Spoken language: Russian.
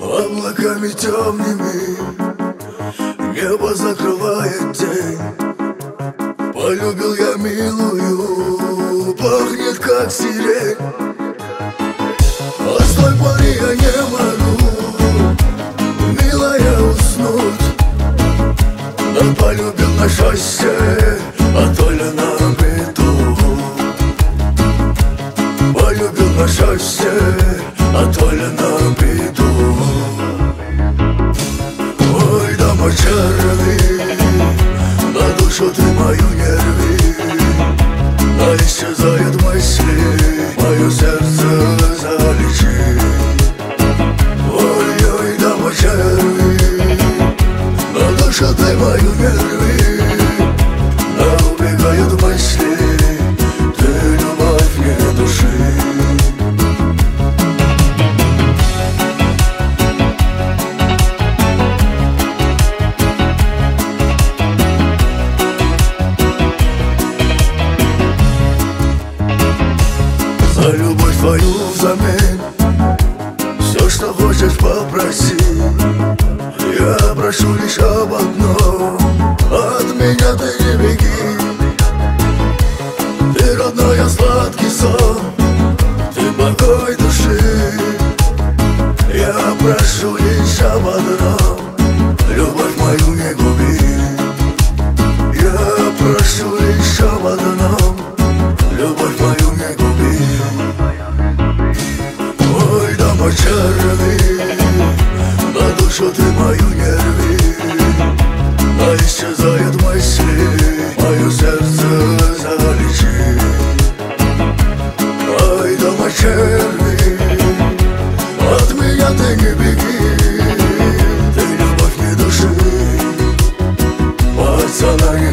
Облаками темными небо закрывает день. Полюбил я милую, пахнет как сирень. А с той поры я не могу, милая, уснуть. Но полюбил на счастье, а то ли на беду. Полюбил на счастье, а то ли на беду. Ой, дома черви, на душу ты мою не рви. А исчезают мысли, мое сердце залечи. Ой-ой, дома черви, на душу ты мою не рви. А убегают мысли, ты любовь не души. За любовь твою взамен все, что хочешь, попроси. Я прошу лишь об одном: от меня ты не беги. Ты родной, сладкий сон, ты покой души. Я прошу лишь об одном: любовь мою не губи. Я прошу лишь об одном: любовь мою не губи. Ой, дома черви, на душу ты мою не рви. А исчезают мысли, мое сердце залечи. Ой, дома черви, от меня ты не беги. Ты любовь не души, пацана не